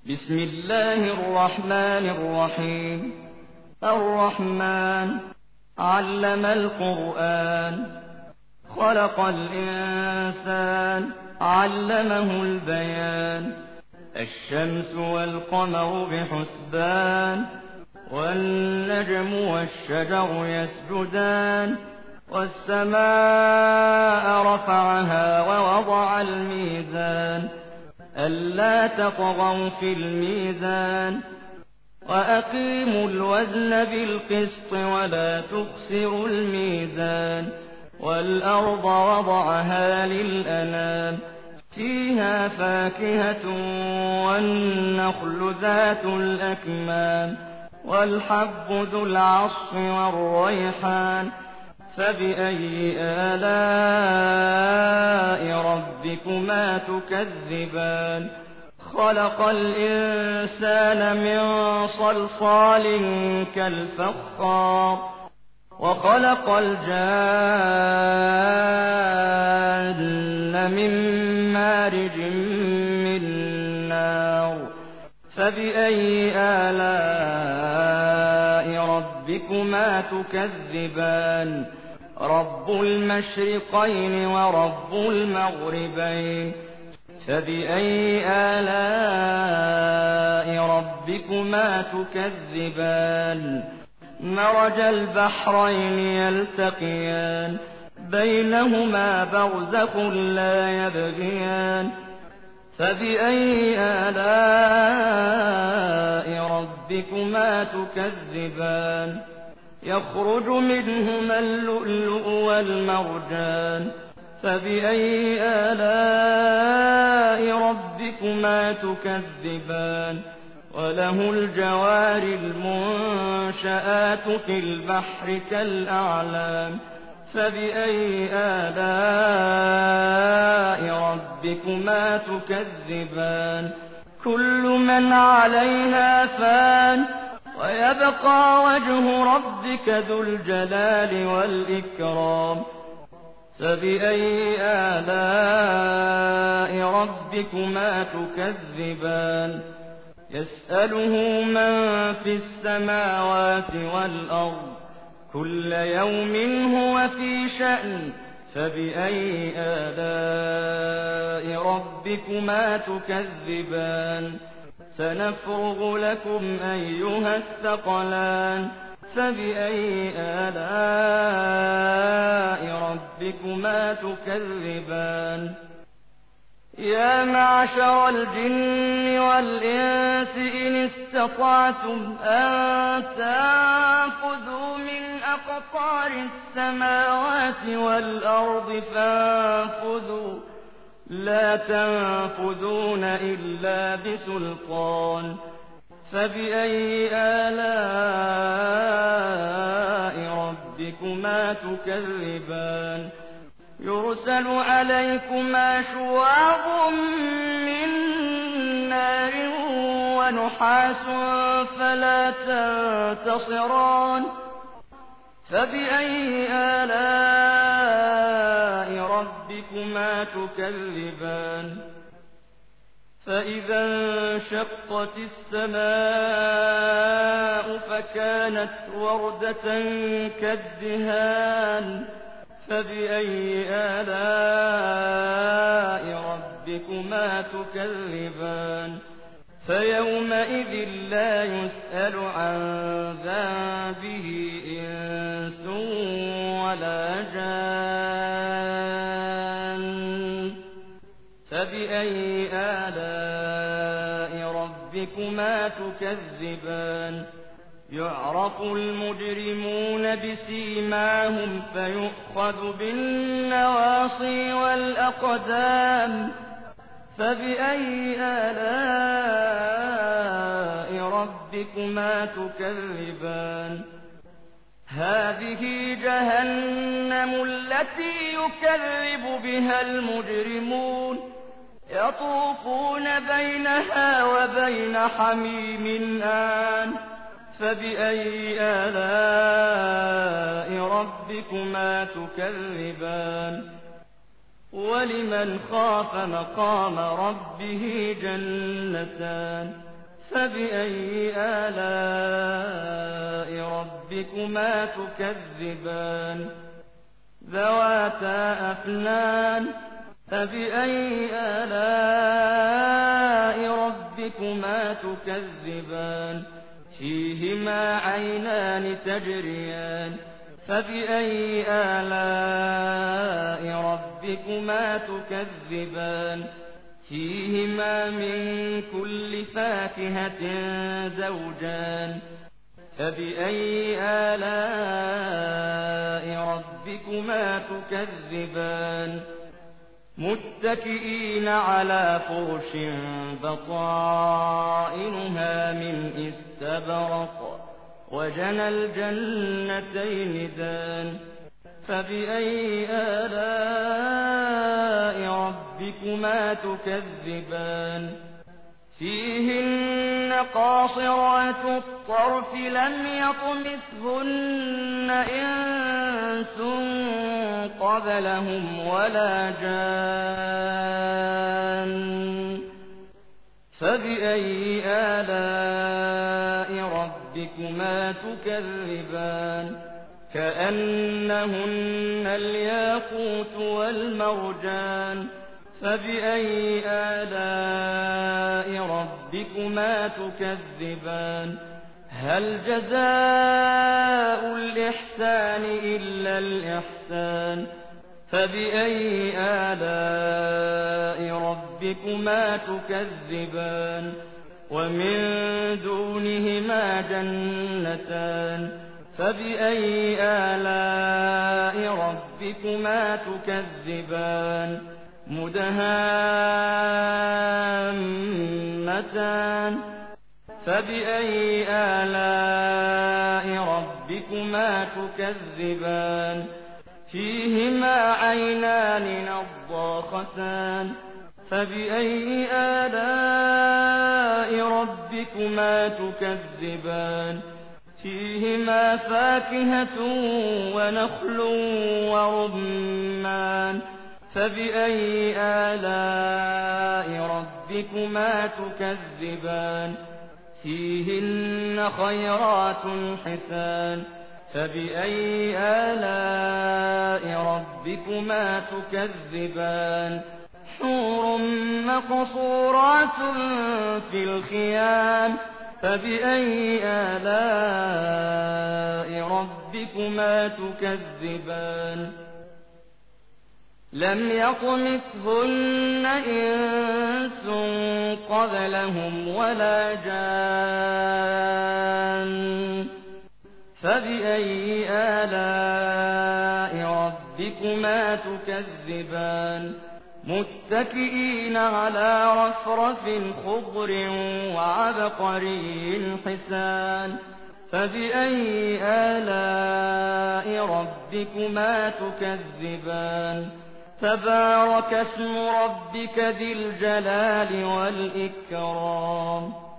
بسم الله الرحمن الرحيم. الرحمن علم القرآن، خلق الإنسان، علمه البيان. الشمس والقمر بحسبان، والنجم والشجر يسجدان. والسماء رفعها ووضع الميزان، ألا تطغوا في الميزان. وأقيموا الوزن بالقسط ولا تخسروا الميزان. والأرض وضعها للأنام، فيها فاكهة والنخل ذات الأكمام، والحب ذو العصف والريحان. فبأي آلاء ربكما تكذبان؟ خلق الإنسان من صلصال كالفخار، وخلق الجان من مارج من نار. فبأي آلاء ربكما تكذبان؟ رب المشرقين ورب المغربين. فبأي آلاء ربكما تكذبان؟ مرج البحرين يلتقيان، بينهما برزخ لا يبغيان. فبأي آلاء ربكما تكذبان؟ يخرج منهما اللؤلؤ والمرجان. فبأي آلاء ربكما تكذبان؟ وله الجوار المنشآت في البحر كالأعلام. فبأي آلاء ربكما تكذبان؟ كل من عليها فان، ويبقى وجه ربك ذو الجلال والإكرام. فبأي آلاء ربكما تكذبان؟ يسأله من في السماوات والأرض، كل يوم هو في شأن. فبأي آلاء ربكما تكذبان؟ سنفرغ لكم أيها الثقلان. فبأي آلاء ربكما تكذبان؟ يا معشر الجن والإنس إن استطعتم أن تنفذوا من أقطار السماوات والأرض فانفذوا، لا تنفذون إلا بسلطان. فبأي آلاء ربكما تكذبان؟ يرسل عليكما شواظ من نار ونحاس فلا تنتصران. فبأي آلاء ربكما تكذبان؟ فإذا انشقت السماء فكانت وردة كالدهان. فبأي آلاء ربكما تكذبان؟ فيومئذ لا يسأل عن ذنبه إنس ولا جان. فبأي آلاء ربكما تكذبان؟ يعرف المجرمون بسيماهم فيؤخذ بالنواصي والأقدام. فبأي آلاء ربكما تكذبان؟ هذه جهنم التي يكذب بها المجرمون، يطوفون بينها وبين حميم آن. فبأي آلاء ربكما تكذبان؟ ولمن خاف مقام ربه جنتان. فبأي آلاء ربكما تكذبان ذواتا أفنان فبأي آلاء ربكما تكذبان فيهما عينان تجريان فبأي آلاء ربكما تكذبان فيهما من كل فاكهة زوجان فبأي آلاء ربكما تكذبان متكئين على فرش بطائنها من استبرق وجنى الجنتين دان فبأي آلاء ربكما تكذبان فيهن قاصرات الطرف لم يطمثهن إنس قبلهم ولا جان فبأي آلاء ربكما تكذبان كأنهن الياقوت والمرجان فبأي آلاء ربكما تكذبان هل جزاء الإحسان إلا الإحسان فبأي آلاء ربكما تكذبان ومن دونهما جنتان فبأي آلاء ربكما تكذبان مدهامتان فبأي آلاء ربكما تكذبان فيهما عينان نضاختان فبأي آلاء ربكما تكذبان فيهما فاكهة ونخل ورمان فبأي آلاء ربكما تكذبان فيهن خيرات حسان فبأي آلاء ربكما تكذبان حور مقصورات في الخيام فبأي آلاء ربكما تكذبان لم يطمثهن إنس قبلهم ولا جان فبأي آلاء ربكما تكذبان متكئين على رفرف خضر وعبقري حسان فبأي آلاء ربكما تكذبان تبارك اسم ربك ذي الجلال والإكرام